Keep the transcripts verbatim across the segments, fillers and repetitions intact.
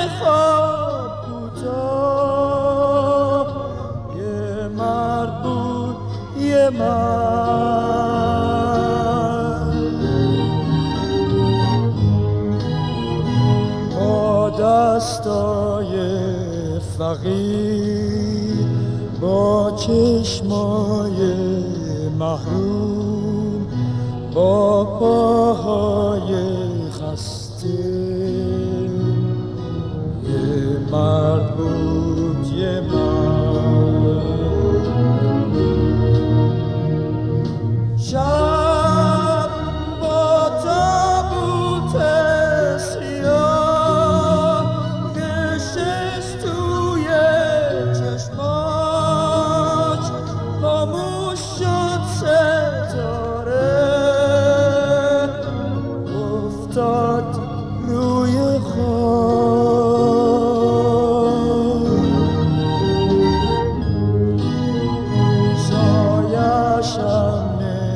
خواب کوتاه یه مرد بود یه مرد با دستای فقیر با چشمای محروم با پاهای خسته یه مرد بود یه مرد شب با تابوت سیاه نشست توی چشماش خاموش شد ستاره افتاد روی خاک سایه‌شم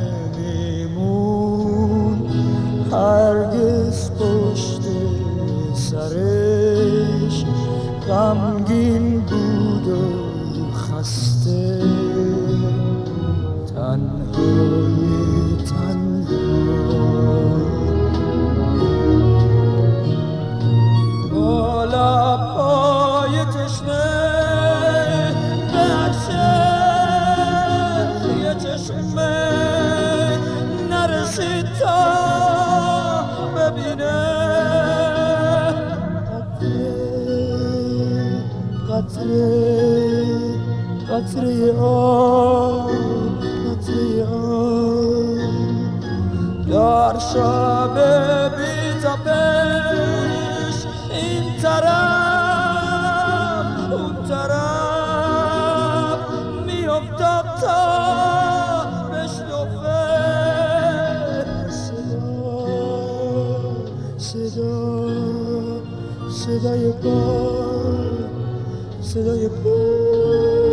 نمیمون هرگز پشت سرش غمگین بود و خسته تنهایی تنها با لب‌های تشنه نقشه یه چشمه نرسید تا ببینه قطره قطره آب قطره آب در شب بی تپش این طرف اون طرف میافتاد تا بشنفه صدا صدا صدای پا صدای پا